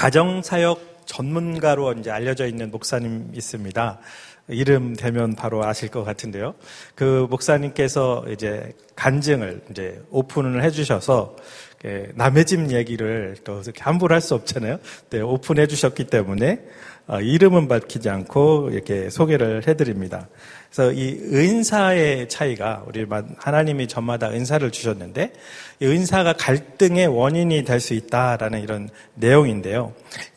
가정사역 전문가로 이제 알려져 있는 목사님 있습니다. 이름 대면 바로 아실 것 같은데요. 그 목사님께서 이제 간증을 이제 오픈을 해주셔서 남의 집 얘기를 또 함부로 할 수 없잖아요. 네, 오픈해 주셨기 때문에 이름은 밝히지 않고 이렇게 소개를 해드립니다. 그래서 이 은사의 차이가 우리 하나님이 저마다 은사를 주셨는데 이 은사가 갈등의 원인이 될 수 있다라는 이런 내용인데요.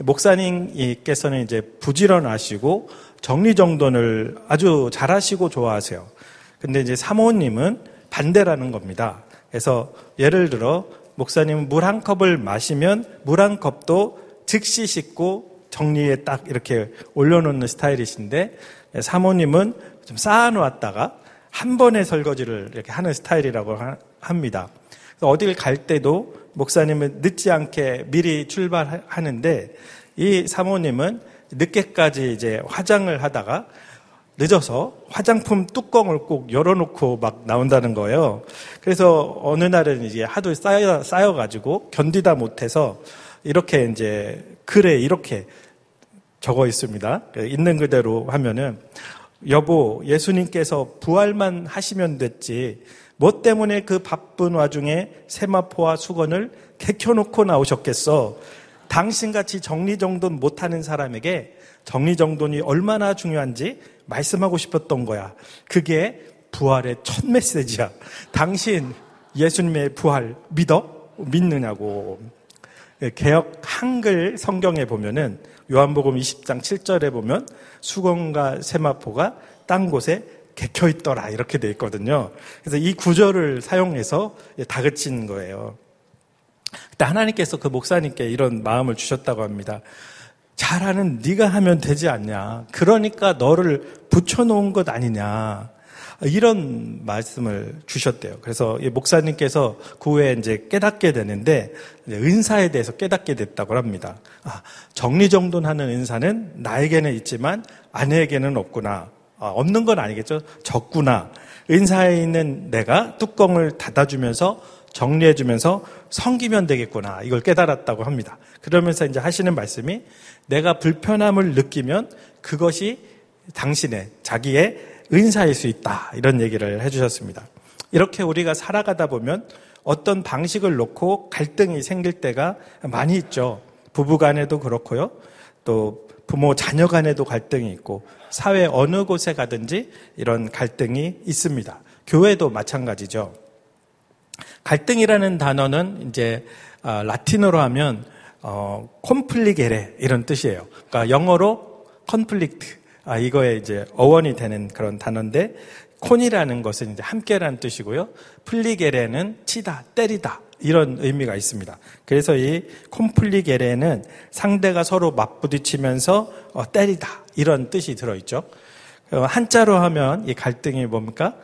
목사님께서는 이제 부지런하시고 정리정돈을 아주 잘하시고 좋아하세요. 근데 이제 사모님은 반대라는 겁니다. 그래서 예를 들어 목사님은 물 한 컵을 마시면 물 한 컵도 즉시 씻고 정리에 딱 이렇게 올려놓는 스타일이신데 사모님은 좀 쌓아놓았다가 한 번에 설거지를 이렇게 하는 스타일이라고 합니다. 그래서 어딜 갈 때도 목사님은 늦지 않게 미리 출발하는데 이 사모님은 늦게까지 이제 화장을 하다가 늦어서 화장품 뚜껑을 꼭 열어놓고 막 나온다는 거예요. 그래서 어느 날은 이제 하도 쌓여가지고 견디다 못해서 이렇게 이제 글에 이렇게 적어 있습니다. 있는 그대로 하면은 여보, 예수님께서 부활만 하시면 됐지 뭐 때문에 그 바쁜 와중에 세마포와 수건을 개켜놓고 나오셨겠어. 당신같이 정리정돈 못하는 사람에게 정리정돈이 얼마나 중요한지 말씀하고 싶었던 거야. 그게 부활의 첫 메시지야. 당신 예수님의 부활 믿느냐고. 개역 한글 성경에 보면은 요한복음 20장 7절에 보면 수건과 세마포가 딴 곳에 개켜 있더라 이렇게 돼 있거든요. 그래서 이 구절을 사용해서 다그친 거예요. 그때 하나님께서 그 목사님께 이런 마음을 주셨다고 합니다. 잘하는 네가 하면 되지 않냐. 그러니까 너를 붙여놓은 것 아니냐. 이런 말씀을 주셨대요. 그래서 이 목사님께서 그 후에 이제 깨닫게 되는데 은사에 대해서 깨닫게 됐다고 합니다. 정리정돈하는 은사는 나에게는 있지만 아내에게는 없구나. 없는 건 아니겠죠. 적구나. 은사에 있는 내가 뚜껑을 닫아주면서 정리해주면서 섬기면 되겠구나. 이걸 깨달았다고 합니다. 그러면서 이제 하시는 말씀이 내가 불편함을 느끼면 그것이 당신의 자기의 은사일 수 있다. 이런 얘기를 해주셨습니다. 이렇게 우리가 살아가다 보면 어떤 방식을 놓고 갈등이 생길 때가 많이 있죠. 부부 간에도 그렇고요. 또 부모 자녀 간에도 갈등이 있고 사회 어느 곳에 가든지 이런 갈등이 있습니다. 교회도 마찬가지죠. 갈등이라는 단어는 이제 라틴어로 하면 콘플리게레 이런 뜻이에요. 그러니까 영어로 컨플릭트 이거에 이제 어원이 되는 그런 단어인데 콘이라는 것은 이제 함께라는 뜻이고요. 플리게레는 치다, 때리다 이런 의미가 있습니다. 그래서 이 콘플리게레는 상대가 서로 맞부딪히면서 때리다 이런 뜻이 들어있죠. 한자로 하면 이 갈등이 뭡니까?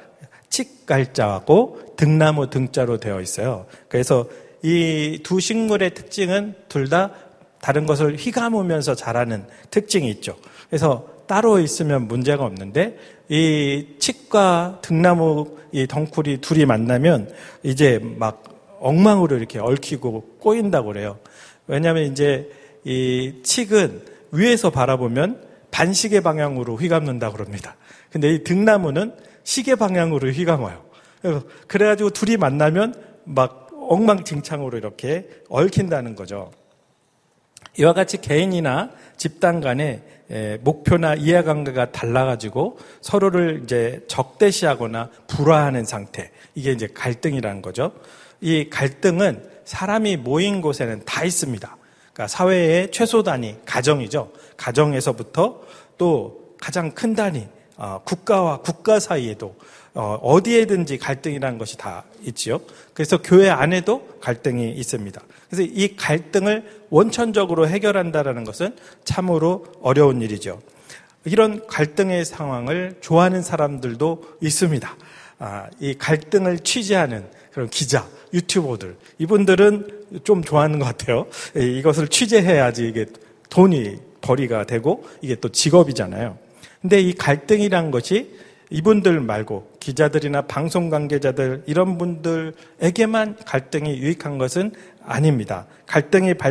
칡갈자하고 등나무 등자로 되어 있어요. 그래서 이 두 식물의 특징은 둘 다 다른 것을 휘감으면서 자라는 특징이 있죠. 그래서 따로 있으면 문제가 없는데 이 칡과 등나무 이 덩쿨이 둘이 만나면 이제 막 엉망으로 이렇게 얽히고 꼬인다고 그래요. 왜냐하면 이제 이 칡은 위에서 바라보면 반시계 방향으로 휘감는다고 그럽니다. 근데 이 등나무는 시계 방향으로 휘감아요. 그래가지고 둘이 만나면 막 엉망진창으로 이렇게 얽힌다는 거죠. 이와 같이 개인이나 집단 간에 목표나 이해관계가 달라가지고 서로를 이제 적대시하거나 불화하는 상태. 이게 이제 갈등이라는 거죠. 이 갈등은 사람이 모인 곳에는 다 있습니다. 그러니까 사회의 최소 단위, 가정이죠. 가정에서부터 또 가장 큰 단위, 국가와 국가 사이에도 어디에든지 갈등이라는 것이 다 있지요. 그래서 교회 안에도 갈등이 있습니다. 그래서 이 갈등을 원천적으로 해결한다는 것은 참으로 어려운 일이죠. 이런 갈등의 상황을 좋아하는 사람들도 있습니다. 이 갈등을 취재하는 그런 기자, 유튜버들 이분들은 좀 좋아하는 것 같아요. 이것을 취재해야지 이게 돈이 벌이가 되고 이게 또 직업이잖아요. 근데 이 갈등이란 것이 이분들 말고 기자들이나 방송 관계자들 이런 분들에게만 갈등이 유익한 것은 아닙니다. 갈등이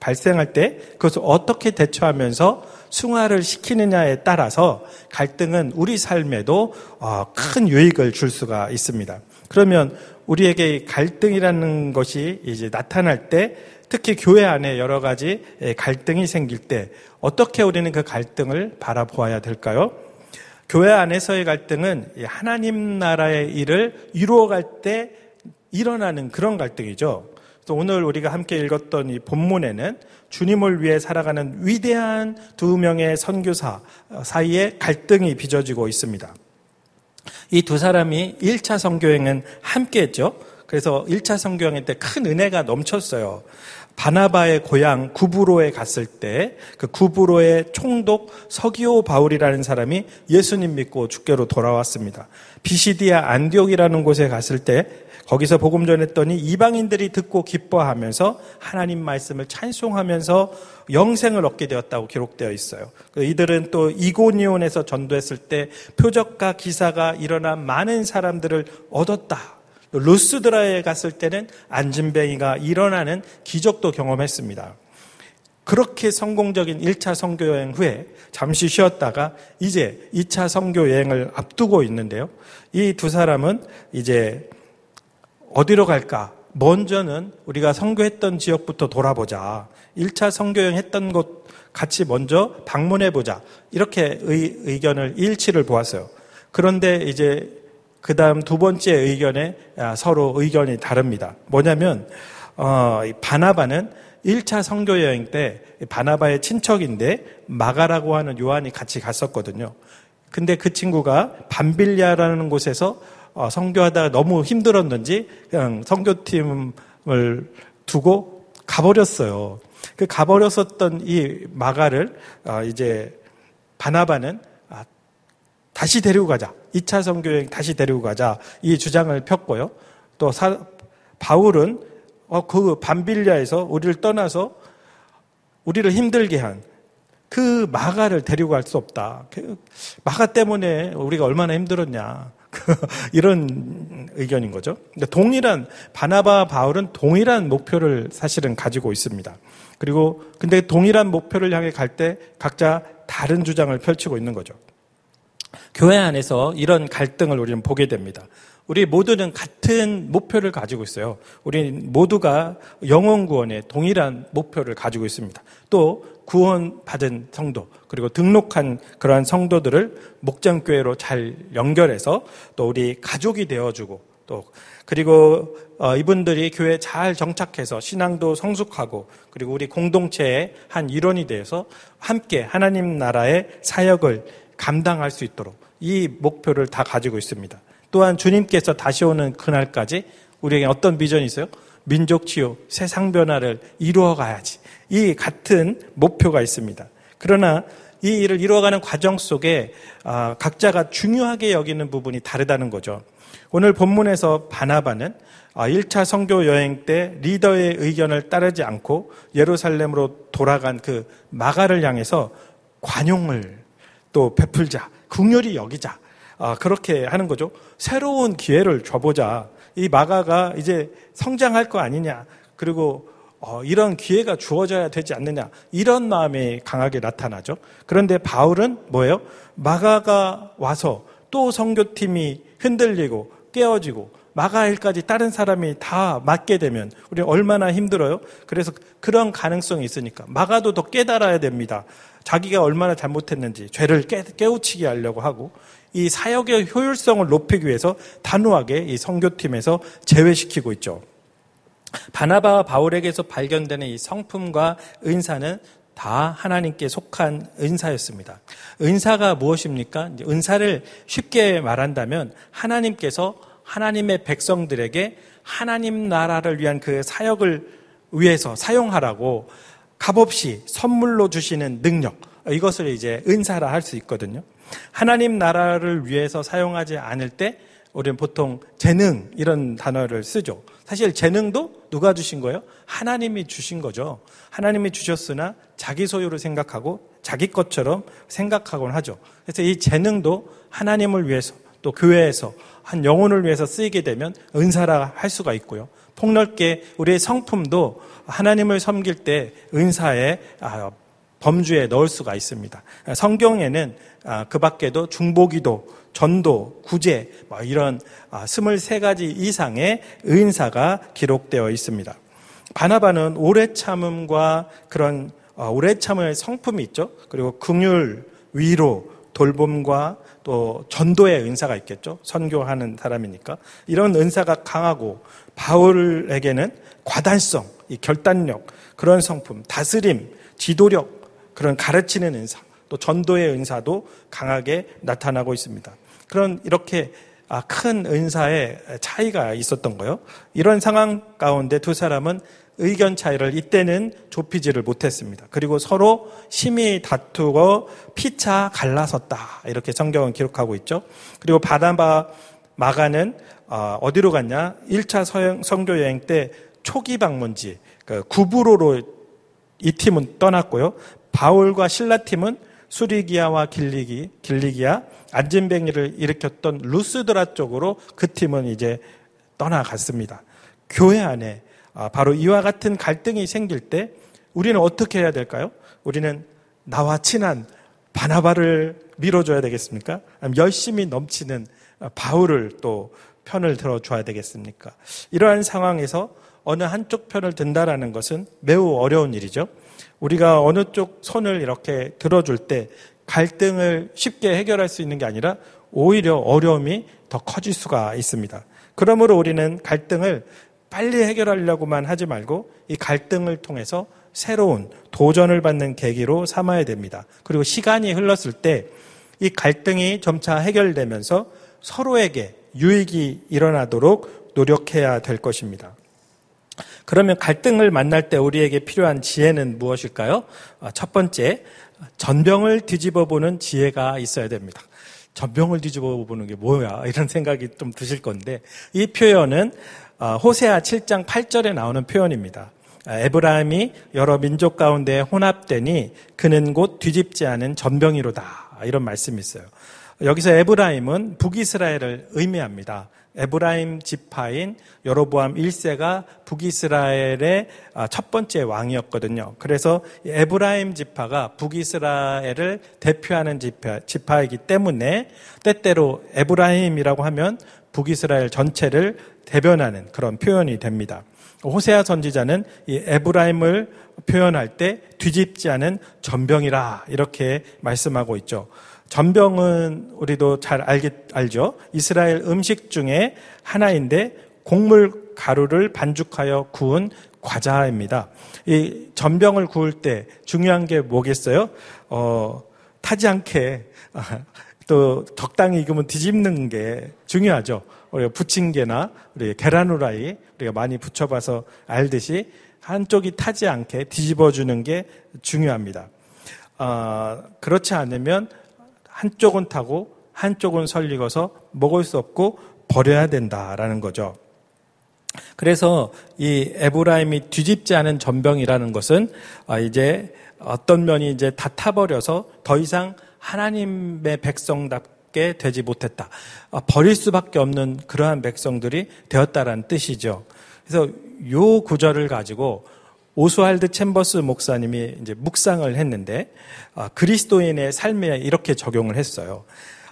발생할 때 그것을 어떻게 대처하면서 승화를 시키느냐에 따라서 갈등은 우리 삶에도 큰 유익을 줄 수가 있습니다. 그러면 우리에게 갈등이라는 것이 이제 나타날 때, 특히 교회 안에 여러 가지 갈등이 생길 때 어떻게 우리는 그 갈등을 바라보아야 될까요? 교회 안에서의 갈등은 하나님 나라의 일을 이루어갈 때 일어나는 그런 갈등이죠. 그래서 오늘 우리가 함께 읽었던 이 본문에는 주님을 위해 살아가는 위대한 두 명의 선교사 사이에 갈등이 빚어지고 있습니다. 이 두 사람이 1차 선교여행은 함께 했죠. 그래서 1차 선교여행 때 큰 은혜가 넘쳤어요. 바나바의 고향 구브로에 갔을 때 그 구브로의 총독 서기오 바울이라는 사람이 예수님 믿고 주께로 돌아왔습니다. 비시디아 안디옥이라는 곳에 갔을 때 거기서 복음 전했더니 이방인들이 듣고 기뻐하면서 하나님 말씀을 찬송하면서 영생을 얻게 되었다고 기록되어 있어요. 이들은 또 이고니온에서 전도했을 때 표적과 기사가 일어나 많은 사람들을 얻었다. 루스드라에 갔을 때는 안진뱅이가 일어나는 기적도 경험했습니다. 그렇게 성공적인 1차 선교여행 후에 잠시 쉬었다가 이제 2차 선교여행을 앞두고 있는데요. 이 두 사람은 이제 어디로 갈까? 먼저는 우리가 선교했던 지역부터 돌아보자. 1차 선교여행 했던 곳 같이 먼저 방문해보자. 이렇게 의견을 일치를 보았어요. 그런데 이제 그 다음 두 번째 의견에 서로 의견이 다릅니다. 뭐냐면 바나바는 1차 선교여행 때 바나바의 친척인데 마가라고 하는 요한이 같이 갔었거든요. 근데 그 친구가 밤빌리아라는 곳에서 선교하다가 너무 힘들었는지 그냥 선교팀을 두고 가버렸어요. 그 가버렸었던 이 마가를 이제 바나바는 다시 데리고 가자. 2차 선교여행 다시 데리고 가자. 이 주장을 폈고요. 또 바울은 그 밤빌리아에서 우리를 떠나서 우리를 힘들게 한 그 마가를 데리고 갈 수 없다. 마가 때문에 우리가 얼마나 힘들었냐. 이런 의견인 거죠. 동일한 바나바와 바울은 동일한 목표를 사실은 가지고 있습니다. 그리고 근데 동일한 목표를 향해 갈 때 각자 다른 주장을 펼치고 있는 거죠. 교회 안에서 이런 갈등을 우리는 보게 됩니다. 우리 모두는 같은 목표를 가지고 있어요. 우리 모두가 영혼 구원에 동일한 목표를 가지고 있습니다. 또 구원받은 성도 그리고 등록한 그러한 성도들을 목장교회로 잘 연결해서 또 우리 가족이 되어주고 또 그리고 이분들이 교회에 잘 정착해서 신앙도 성숙하고 그리고 우리 공동체의 한 일원이 되어서 함께 하나님 나라의 사역을 감당할 수 있도록 이 목표를 다 가지고 있습니다. 또한 주님께서 다시 오는 그날까지 우리에게 어떤 비전이 있어요? 민족 치유, 세상 변화를 이루어 가야지. 이 같은 목표가 있습니다. 그러나 이 일을 이루어가는 과정 속에 각자가 중요하게 여기는 부분이 다르다는 거죠. 오늘 본문에서 바나바는 1차 선교 여행 때 리더의 의견을 따르지 않고 예루살렘으로 돌아간 그 마가를 향해서 관용을 또 베풀자, 긍휼히 여기자. 그렇게 하는 거죠. 새로운 기회를 줘보자. 이 마가가 이제 성장할 거 아니냐. 그리고 이런 기회가 주어져야 되지 않느냐. 이런 마음이 강하게 나타나죠. 그런데 바울은 뭐예요? 마가가 와서 또 선교팀이 흔들리고 깨어지고 마가 일까지 다른 사람이 다 맡게 되면 우리 얼마나 힘들어요? 그래서 그런 가능성이 있으니까 마가도 더 깨달아야 됩니다. 자기가 얼마나 잘못했는지 죄를 깨우치게 하려고 하고 이 사역의 효율성을 높이기 위해서 단호하게 이 선교팀에서 제외시키고 있죠. 바나바와 바울에게서 발견되는 이 성품과 은사는 다 하나님께 속한 은사였습니다. 은사가 무엇입니까? 은사를 쉽게 말한다면 하나님께서 하나님의 백성들에게 하나님 나라를 위한 그 사역을 위해서 사용하라고 값없이 선물로 주시는 능력, 이것을 이제 은사라 할 수 있거든요. 하나님 나라를 위해서 사용하지 않을 때 우리는 보통 재능 이런 단어를 쓰죠. 사실 재능도 누가 주신 거예요? 하나님이 주신 거죠. 하나님이 주셨으나 자기 소유로 생각하고 자기 것처럼 생각하곤 하죠. 그래서 이 재능도 하나님을 위해서 또 교회에서 한 영혼을 위해서 쓰이게 되면 은사라 할 수가 있고요. 폭넓게 우리의 성품도 하나님을 섬길 때 은사의 범주에 넣을 수가 있습니다. 성경에는 그 밖에도 중보기도, 전도, 구제 이런 23가지 이상의 은사가 기록되어 있습니다. 바나바는 오래 참음과 그런 오래 참음의 성품이 있죠. 그리고 긍휼, 위로, 돌봄과 또 전도의 은사가 있겠죠. 선교하는 사람이니까. 이런 은사가 강하고 바울에게는 과단성, 이 결단력, 그런 성품, 다스림, 지도력, 그런 가르치는 은사, 또 전도의 은사도 강하게 나타나고 있습니다. 그런 이렇게 큰 은사의 차이가 있었던 거예요. 이런 상황 가운데 두 사람은 의견 차이를 이때는 좁히지를 못했습니다. 그리고 서로 심히 다투고 피차 갈라섰다. 이렇게 성경은 기록하고 있죠. 그리고 바나바, 마가는 어디로 갔냐? 1차 선교 여행 때 초기 방문지 구브로로 이 팀은 떠났고요. 바울과 신라 팀은 수리기아와 길리기아, 안진뱅이를 일으켰던 루스드라 쪽으로 그 팀은 이제 떠나갔습니다. 교회 안에 바로 이와 같은 갈등이 생길 때 우리는 어떻게 해야 될까요? 우리는 나와 친한 바나바를 밀어줘야 되겠습니까? 열심히 넘치는 바울을 또 편을 들어줘야 되겠습니까? 이러한 상황에서 어느 한쪽 편을 든다라는 것은 매우 어려운 일이죠. 우리가 어느 쪽 손을 이렇게 들어줄 때 갈등을 쉽게 해결할 수 있는 게 아니라 오히려 어려움이 더 커질 수가 있습니다. 그러므로 우리는 갈등을 빨리 해결하려고만 하지 말고 이 갈등을 통해서 새로운 도전을 받는 계기로 삼아야 됩니다. 그리고 시간이 흘렀을 때 이 갈등이 점차 해결되면서 서로에게 유익이 일어나도록 노력해야 될 것입니다. 그러면 갈등을 만날 때 우리에게 필요한 지혜는 무엇일까요? 첫 번째, 전병을 뒤집어 보는 지혜가 있어야 됩니다. 전병을 뒤집어 보는 게 뭐야? 이런 생각이 좀 드실 건데 이 표현은 호세아 7장 8절에 나오는 표현입니다. 에브라임이 여러 민족 가운데 혼합되니 그는 곧 뒤집지 않은 전병이로다. 이런 말씀이 있어요. 여기서 에브라임은 북이스라엘을 의미합니다. 에브라임 지파인 여로보암 1세가 북이스라엘의 첫 번째 왕이었거든요. 그래서 에브라임 지파가 북이스라엘을 대표하는 지파이기 때문에 때때로 에브라임이라고 하면 북이스라엘 전체를 대변하는 그런 표현이 됩니다. 호세아 선지자는 이 에브라임을 표현할 때 뒤집지 않은 전병이라 이렇게 말씀하고 있죠. 전병은 우리도 잘 알죠. 이스라엘 음식 중에 하나인데 곡물 가루를 반죽하여 구운 과자입니다. 이 전병을 구울 때 중요한 게 뭐겠어요? 타지 않게 또 적당히 익으면 뒤집는 게 중요하죠. 우리가 부침개나 우리 계란 후라이 우리가 많이 부쳐봐서 알듯이 한쪽이 타지 않게 뒤집어주는 게 중요합니다. 그렇지 않으면 한쪽은 타고 한쪽은 설익어서 먹을 수 없고 버려야 된다라는 거죠. 그래서 이 에브라임이 뒤집지 않은 전병이라는 것은 이제 어떤 면이 이제 다 타버려서 더 이상 하나님의 백성답게 되지 못했다. 버릴 수밖에 없는 그러한 백성들이 되었다라는 뜻이죠. 그래서 요 구절을 가지고 오스왈드 챔버스 목사님이 이제 묵상을 했는데 그리스도인의 삶에 이렇게 적용을 했어요.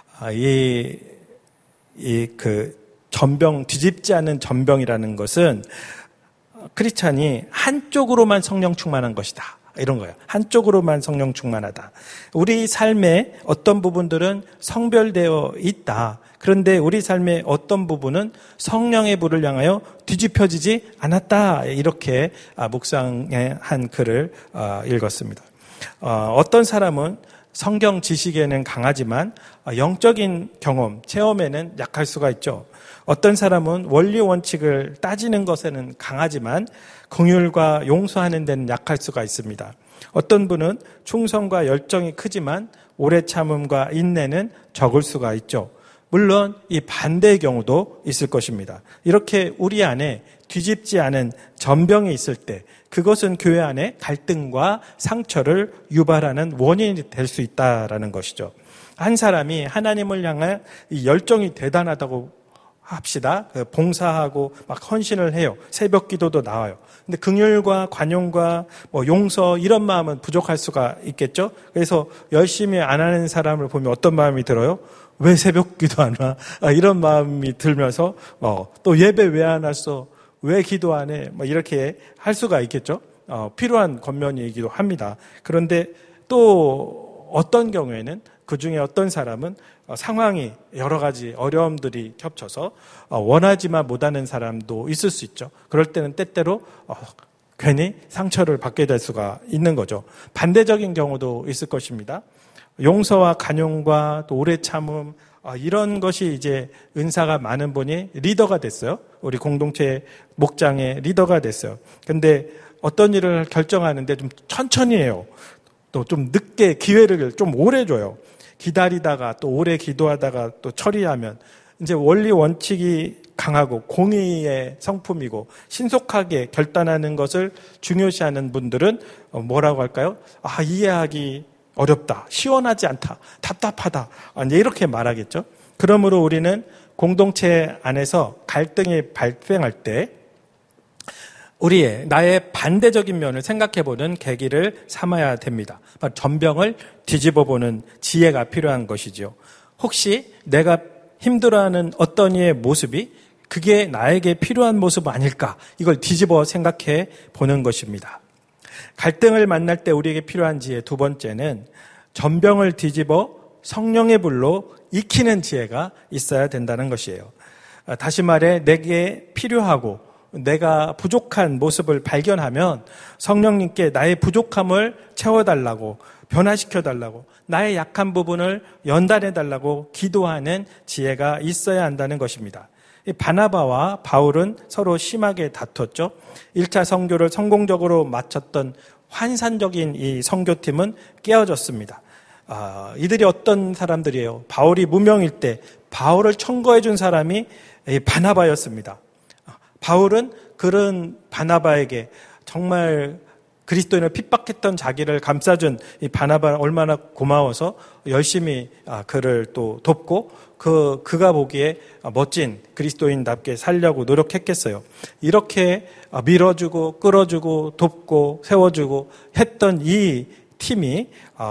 그 전병, 뒤집지 않은 전병이라는 것은 크리스찬이 한쪽으로만 성령 충만한 것이다. 이런 거예요. 한쪽으로만 성령 충만하다. 우리 삶에 어떤 부분들은 성별되어 있다. 그런데 우리 삶의 어떤 부분은 성령의 불을 향하여 뒤집혀지지 않았다. 이렇게 묵상의 한 글을 읽었습니다. 어떤 사람은 성경 지식에는 강하지만 영적인 경험, 체험에는 약할 수가 있죠. 어떤 사람은 원리 원칙을 따지는 것에는 강하지만 긍휼과 용서하는 데는 약할 수가 있습니다. 어떤 분은 충성과 열정이 크지만 오래 참음과 인내는 적을 수가 있죠. 물론 이 반대의 경우도 있을 것입니다. 이렇게 우리 안에 뒤집지 않은 전병이 있을 때 그것은 교회 안에 갈등과 상처를 유발하는 원인이 될 수 있다라는 것이죠. 한 사람이 하나님을 향한 이 열정이 대단하다고 합시다. 봉사하고 막 헌신을 해요. 새벽 기도도 나와요. 근데 긍휼과 관용과 용서 이런 마음은 부족할 수가 있겠죠. 그래서 열심히 안 하는 사람을 보면 어떤 마음이 들어요? 왜 새벽 기도 안 와? 이런 마음이 들면서 또 예배 왜 안 왔어? 왜 기도 안 해? 이렇게 할 수가 있겠죠. 필요한 겉면이기도 합니다. 그런데 또 어떤 경우에는 그 중에 어떤 사람은 상황이 여러 가지 어려움들이 겹쳐서 원하지만 못하는 사람도 있을 수 있죠. 그럴 때는 때때로 괜히 상처를 받게 될 수가 있는 거죠. 반대적인 경우도 있을 것입니다. 용서와 간용과 또 오래 참음 이런 것이 이제 은사가 많은 분이 리더가 됐어요. 우리 공동체 목장의 리더가 됐어요. 근데 어떤 일을 결정하는데 좀 천천히 해요. 또 좀 늦게 기회를 좀 오래 줘요. 기다리다가 또 오래 기도하다가 또 처리하면 이제 원리 원칙이 강하고 공의의 성품이고 신속하게 결단하는 것을 중요시하는 분들은 뭐라고 할까요? 이해하기 어렵다, 시원하지 않다, 답답하다 이제 이렇게 말하겠죠. 그러므로 우리는 공동체 안에서 갈등이 발생할 때 나의 반대적인 면을 생각해보는 계기를 삼아야 됩니다. 전병을 뒤집어보는 지혜가 필요한 것이죠. 혹시 내가 힘들어하는 어떤 이의 모습이 그게 나에게 필요한 모습 아닐까? 이걸 뒤집어 생각해 보는 것입니다. 갈등을 만날 때 우리에게 필요한 지혜 두 번째는 전병을 뒤집어 성령의 불로 익히는 지혜가 있어야 된다는 것이에요. 다시 말해 내게 필요하고 내가 부족한 모습을 발견하면 성령님께 나의 부족함을 채워달라고 변화시켜달라고 나의 약한 부분을 연단해달라고 기도하는 지혜가 있어야 한다는 것입니다. 바나바와 바울은 서로 심하게 다퉜죠. 1차 선교를 성공적으로 마쳤던 환상적인 이 선교팀은 깨어졌습니다. 이들이 어떤 사람들이에요? 바울이 무명일 때 바울을 청거해 준 사람이 바나바였습니다. 바울은 그런 바나바에게 정말 그리스도인을 핍박했던 자기를 감싸준 이 바나바는 얼마나 고마워서 열심히 그를 또 돕고 그가 보기에 멋진 그리스도인답게 살려고 노력했겠어요. 이렇게 밀어주고 끌어주고 돕고 세워주고 했던 이 팀이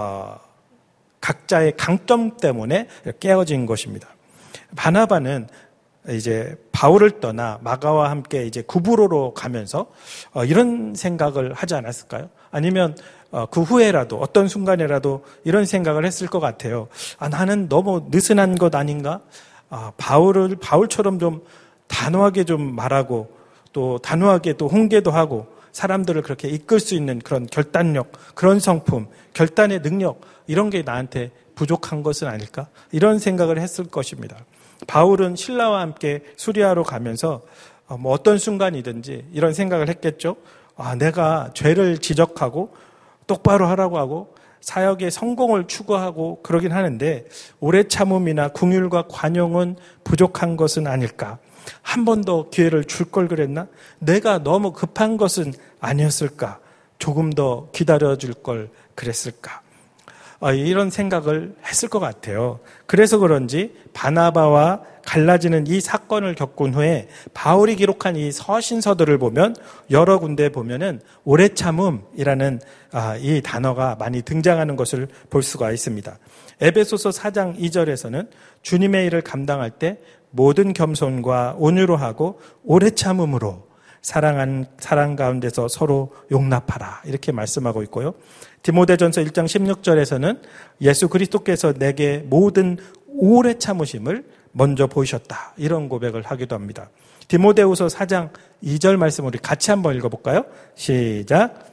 각자의 강점 때문에 깨어진 것입니다. 바나바는 이제 바울을 떠나 마가와 함께 이제 구브로로 가면서 이런 생각을 하지 않았을까요? 아니면 그 후에라도 어떤 순간에라도 이런 생각을 했을 것 같아요. 나는 너무 느슨한 것 아닌가? 바울처럼 좀 단호하게 좀 말하고 또 단호하게 또 훈계도 하고 사람들을 그렇게 이끌 수 있는 그런 결단력, 그런 성품, 결단의 능력 이런 게 나한테 부족한 것은 아닐까? 이런 생각을 했을 것입니다. 바울은 신라와 함께 수리아로 가면서 어떤 순간이든지 이런 생각을 했겠죠. 내가 죄를 지적하고 똑바로 하라고 하고 사역의 성공을 추구하고 그러긴 하는데 오래 참음이나 긍휼과 관용은 부족한 것은 아닐까. 한 번 더 기회를 줄 걸 그랬나? 내가 너무 급한 것은 아니었을까? 조금 더 기다려줄 걸 그랬을까? 이런 생각을 했을 것 같아요. 그래서 그런지 바나바와 갈라지는 이 사건을 겪은 후에 바울이 기록한 이 서신서들을 보면 여러 군데 보면은 오래 참음이라는 이 단어가 많이 등장하는 것을 볼 수가 있습니다. 에베소서 4장 2절에서는 주님의 일을 감당할 때 모든 겸손과 온유로 하고 오래 참음으로 사랑 가운데서 서로 용납하라 이렇게 말씀하고 있고요. 디모데전서 1장 16절에서는 예수 그리스도께서 내게 모든 오래 참으심을 먼저 보이셨다 이런 고백을 하기도 합니다. 디모데후서 4장 2절 말씀 우리 같이 한번 읽어볼까요? 시작.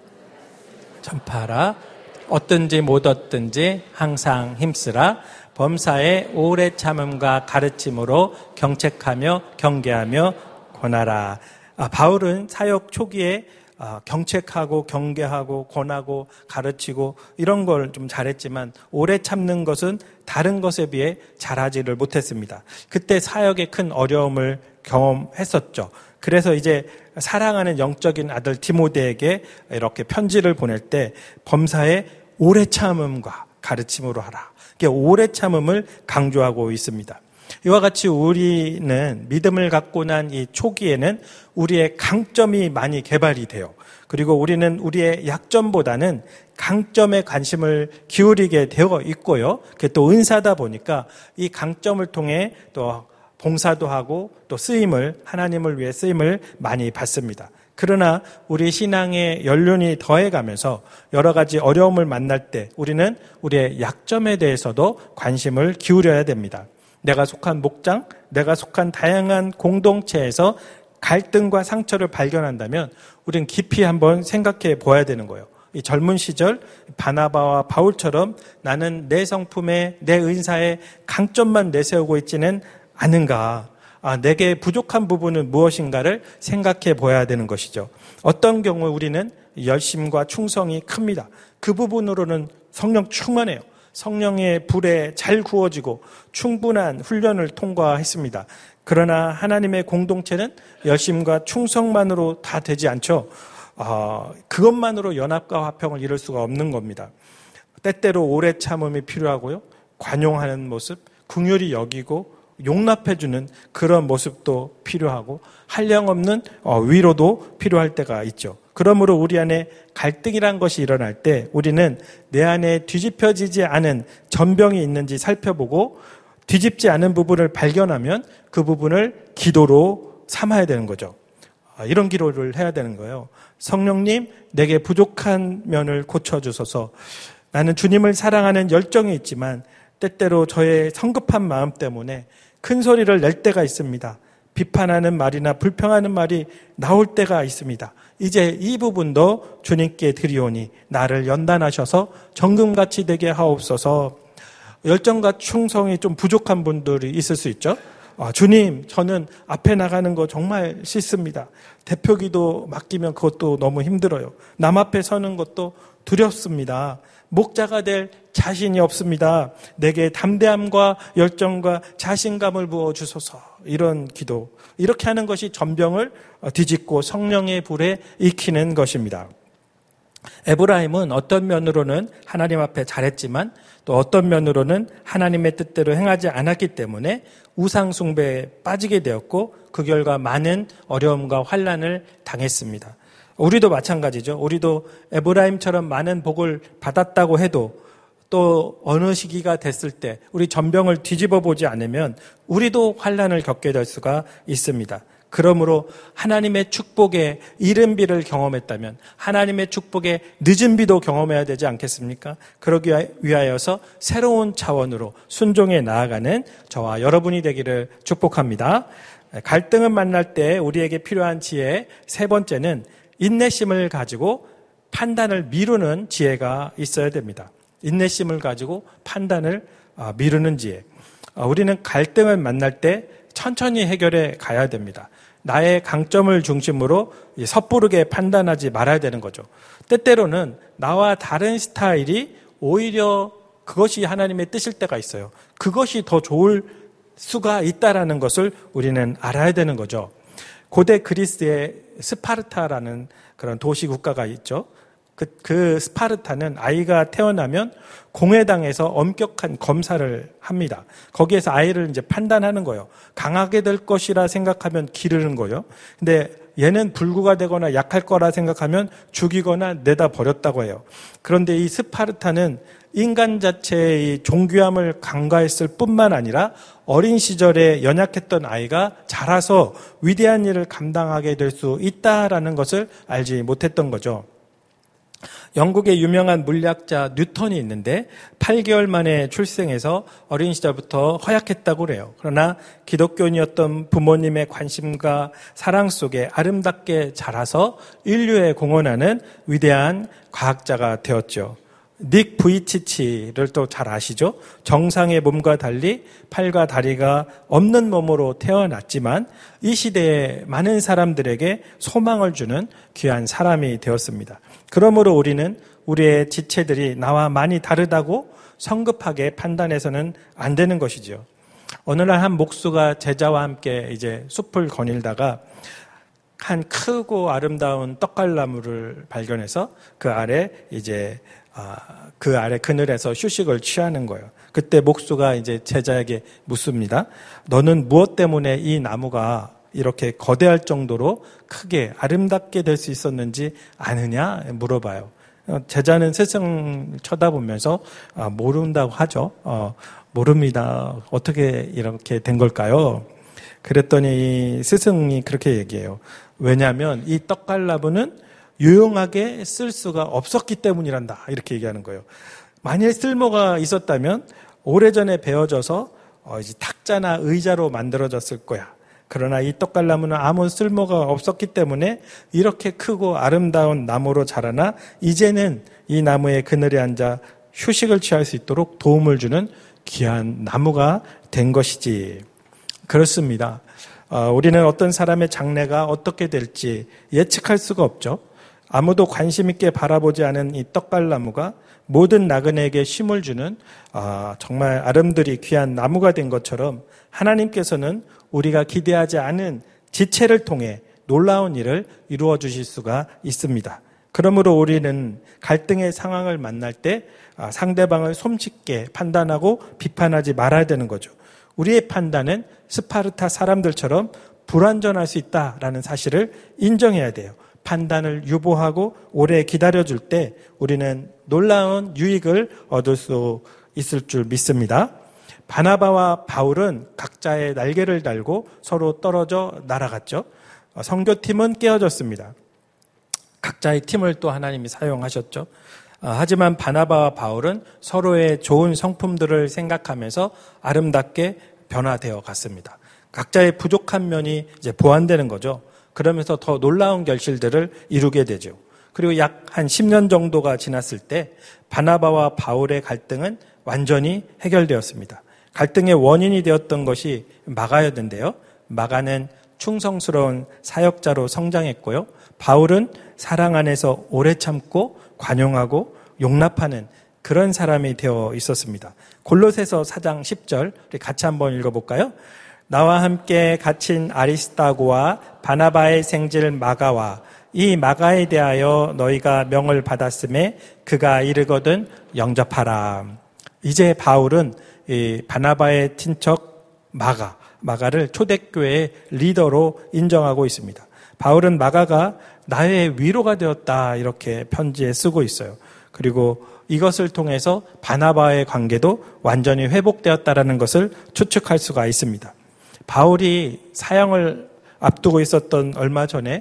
전파라 얻든지 못 얻든지 항상 힘쓰라 범사에 오래 참음과 가르침으로 경책하며 경계하며 권하라. 바울은 사역 초기에 경책하고 경계하고 권하고 가르치고 이런 걸 좀 잘했지만 오래 참는 것은 다른 것에 비해 잘하지를 못했습니다. 그때 사역에 큰 어려움을 경험했었죠. 그래서 이제 사랑하는 영적인 아들 디모데에게 이렇게 편지를 보낼 때 범사에 오래 참음과 가르침으로 하라. 오래 참음을 강조하고 있습니다. 이와 같이 우리는 믿음을 갖고 난 이 초기에는 우리의 강점이 많이 개발이 돼요. 그리고 우리는 우리의 약점보다는 강점에 관심을 기울이게 되어 있고요. 그게 또 은사다 보니까 이 강점을 통해 또 봉사도 하고 또 하나님을 위해 쓰임을 많이 받습니다. 그러나 우리 신앙의 연륜이 더해가면서 여러 가지 어려움을 만날 때 우리는 우리의 약점에 대해서도 관심을 기울여야 됩니다. 내가 속한 목장, 내가 속한 다양한 공동체에서 갈등과 상처를 발견한다면 우리는 깊이 한번 생각해 보아야 되는 거예요. 이 젊은 시절 바나바와 바울처럼 나는 내 성품에 내 은사에 강점만 내세우고 있지는 않은가? 내게 부족한 부분은 무엇인가를 생각해 보아야 되는 것이죠. 어떤 경우 우리는 열심과 충성이 큽니다. 그 부분으로는 성령 충만해요. 성령의 불에 잘 구워지고 충분한 훈련을 통과했습니다. 그러나 하나님의 공동체는 열심과 충성만으로 다 되지 않죠. 그것만으로 연합과 화평을 이룰 수가 없는 겁니다. 때때로 오래 참음이 필요하고요. 관용하는 모습, 긍휼히 여기고 용납해주는 그런 모습도 필요하고 한량없는 위로도 필요할 때가 있죠. 그러므로 우리 안에 갈등이란 것이 일어날 때 우리는 내 안에 뒤집혀지지 않은 전병이 있는지 살펴보고 뒤집지 않은 부분을 발견하면 그 부분을 기도로 삼아야 되는 거죠. 이런 기도를 해야 되는 거예요. 성령님, 내게 부족한 면을 고쳐주소서. 나는 주님을 사랑하는 열정이 있지만 때때로 저의 성급한 마음 때문에 큰 소리를 낼 때가 있습니다. 비판하는 말이나 불평하는 말이 나올 때가 있습니다. 이제 이 부분도 주님께 드리오니 나를 연단하셔서 정금같이 되게 하옵소서. 열정과 충성이 좀 부족한 분들이 있을 수 있죠. 주님, 저는 앞에 나가는 거 정말 싫습니다. 대표기도 맡기면 그것도 너무 힘들어요. 남 앞에 서는 것도 두렵습니다. 목자가 될 자신이 없습니다. 내게 담대함과 열정과 자신감을 부어주소서. 이런 기도. 이렇게 하는 것이 전병을 뒤집고 성령의 불에 익히는 것입니다. 에브라임은 어떤 면으로는 하나님 앞에 잘했지만 또 어떤 면으로는 하나님의 뜻대로 행하지 않았기 때문에 우상 숭배에 빠지게 되었고 그 결과 많은 어려움과 환난을 당했습니다. 우리도 마찬가지죠. 우리도 에브라임처럼 많은 복을 받았다고 해도 또 어느 시기가 됐을 때 우리 전병을 뒤집어 보지 않으면 우리도 환난을 겪게 될 수가 있습니다. 그러므로 하나님의 축복의 이른 비를 경험했다면 하나님의 축복의 늦은 비도 경험해야 되지 않겠습니까? 그러기 위하여서 새로운 차원으로 순종해 나아가는 저와 여러분이 되기를 축복합니다. 갈등을 만날 때 우리에게 필요한 지혜 세 번째는 인내심을 가지고 판단을 미루는 지혜가 있어야 됩니다. 인내심을 가지고 판단을 미루는 지혜. 우리는 갈등을 만날 때 천천히 해결해 가야 됩니다. 나의 강점을 중심으로 섣부르게 판단하지 말아야 되는 거죠. 때때로는 나와 다른 스타일이 오히려 그것이 하나님의 뜻일 때가 있어요. 그것이 더 좋을 수가 있다라는 것을 우리는 알아야 되는 거죠. 고대 그리스의 스파르타라는 그런 도시 국가가 있죠. 그 스파르타는 아이가 태어나면 공회당에서 엄격한 검사를 합니다. 거기에서 아이를 이제 판단하는 거예요. 강하게 될 것이라 생각하면 기르는 거예요. 근데 얘는 불구가 되거나 약할 거라 생각하면 죽이거나 내다 버렸다고 해요. 그런데 이 스파르타는 인간 자체의 이 종교함을 간과했을 뿐만 아니라 어린 시절에 연약했던 아이가 자라서 위대한 일을 감당하게 될 수 있다라는 것을 알지 못했던 거죠. 영국의 유명한 물리학자 뉴턴이 있는데 8개월 만에 출생해서 어린 시절부터 허약했다고 그래요. 그러나 기독교인이었던 부모님의 관심과 사랑 속에 아름답게 자라서 인류에 공헌하는 위대한 과학자가 되었죠. 닉 부이치치를 또 잘 아시죠? 정상의 몸과 달리 팔과 다리가 없는 몸으로 태어났지만 이 시대에 많은 사람들에게 소망을 주는 귀한 사람이 되었습니다. 그러므로 우리는 우리의 지체들이 나와 많이 다르다고 성급하게 판단해서는 안 되는 것이죠. 어느 날 한 목수가 제자와 함께 이제 숲을 거닐다가 한 크고 아름다운 떡갈나무를 발견해서 그 아래 이제 그 아래 그늘에서 휴식을 취하는 거예요. 그때 목수가 이제 제자에게 묻습니다. 너는 무엇 때문에 이 나무가 이렇게 거대할 정도로 크게 아름답게 될 수 있었는지 아느냐 물어봐요. 제자는 스승 쳐다보면서 모른다고 하죠. 모릅니다. 어떻게 이렇게 된 걸까요? 그랬더니 스승이 그렇게 얘기해요. 왜냐하면 이 떡갈나무는 유용하게 쓸 수가 없었기 때문이란다. 이렇게 얘기하는 거예요. 만일 쓸모가 있었다면 오래전에 베어져서 이제 탁자나 의자로 만들어졌을 거야. 그러나 이 떡갈나무는 아무 쓸모가 없었기 때문에 이렇게 크고 아름다운 나무로 자라나 이제는 이 나무의 그늘에 앉아 휴식을 취할 수 있도록 도움을 주는 귀한 나무가 된 것이지. 그렇습니다. 우리는 어떤 사람의 장래가 어떻게 될지 예측할 수가 없죠. 아무도 관심 있게 바라보지 않은 이 떡갈나무가 모든 나그네에게 쉼을 주는 정말 아름드리 귀한 나무가 된 것처럼 하나님께서는 우리가 기대하지 않은 지체를 통해 놀라운 일을 이루어 주실 수가 있습니다. 그러므로 우리는 갈등의 상황을 만날 때 상대방을 솜씨있게 판단하고 비판하지 말아야 되는 거죠. 우리의 판단은 스파르타 사람들처럼 불완전할 수 있다라는 사실을 인정해야 돼요. 판단을 유보하고 오래 기다려줄 때 우리는 놀라운 유익을 얻을 수 있을 줄 믿습니다. 바나바와 바울은 각자의 날개를 달고 서로 떨어져 날아갔죠. 선교팀은 깨어졌습니다. 각자의 팀을 또 하나님이 사용하셨죠. 하지만 바나바와 바울은 서로의 좋은 성품들을 생각하면서 아름답게 변화되어 갔습니다. 각자의 부족한 면이 이제 보완되는 거죠. 그러면서 더 놀라운 결실들을 이루게 되죠. 그리고 약 한 10년 정도가 지났을 때 바나바와 바울의 갈등은 완전히 해결되었습니다. 갈등의 원인이 되었던 것이 마가였는데요. 마가는 충성스러운 사역자로 성장했고요. 바울은 사랑 안에서 오래 참고 관용하고 용납하는 그런 사람이 되어 있었습니다. 골로새서 4장 10절 우리 같이 한번 읽어볼까요? 나와 함께 갇힌 아리스타고와 바나바의 생질 마가와 이 마가에 대하여 너희가 명을 받았음에 그가 이르거든 영접하라. 이제 바울은 이 바나바의 친척 마가를 초대교회의 리더로 인정하고 있습니다. 바울은 마가가 나의 위로가 되었다 이렇게 편지에 쓰고 있어요. 그리고 이것을 통해서 바나바의 관계도 완전히 회복되었다라는 것을 추측할 수가 있습니다. 바울이 사형을 앞두고 있었던 얼마 전에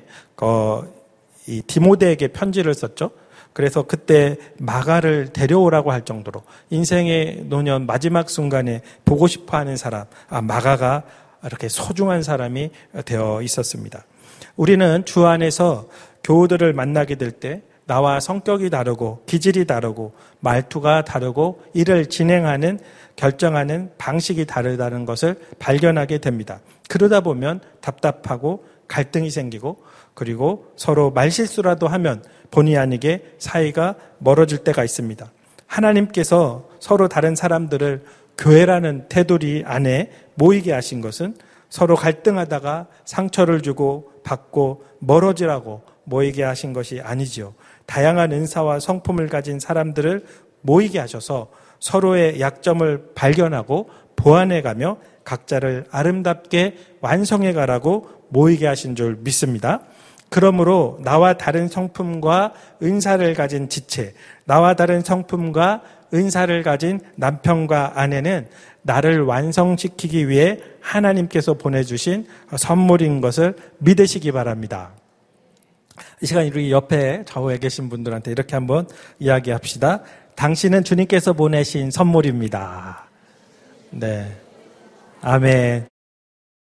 이 디모데에게 편지를 썼죠. 그래서 그때 마가를 데려오라고 할 정도로 인생의 노년 마지막 순간에 보고 싶어하는 사람, 마가가 이렇게 소중한 사람이 되어 있었습니다. 우리는 주 안에서 교우들을 만나게 될 때 나와 성격이 다르고 기질이 다르고 말투가 다르고 일을 진행하는 결정하는 방식이 다르다는 것을 발견하게 됩니다. 그러다 보면 답답하고 갈등이 생기고 그리고 서로 말실수라도 하면 본의 아니게 사이가 멀어질 때가 있습니다. 하나님께서 서로 다른 사람들을 교회라는 테두리 안에 모이게 하신 것은 서로 갈등하다가 상처를 주고 받고 멀어지라고 모이게 하신 것이 아니지요. 다양한 은사와 성품을 가진 사람들을 모이게 하셔서 서로의 약점을 발견하고 보완해가며 각자를 아름답게 완성해가라고 모이게 하신 줄 믿습니다. 그러므로 나와 다른 성품과 은사를 가진 지체, 나와 다른 성품과 은사를 가진 남편과 아내는 나를 완성시키기 위해 하나님께서 보내주신 선물인 것을 믿으시기 바랍니다. 이 시간 우리 옆에 좌우에 계신 분들한테 이렇게 한번 이야기합시다. 당신은 주님께서 보내신 선물입니다. 네. 아멘.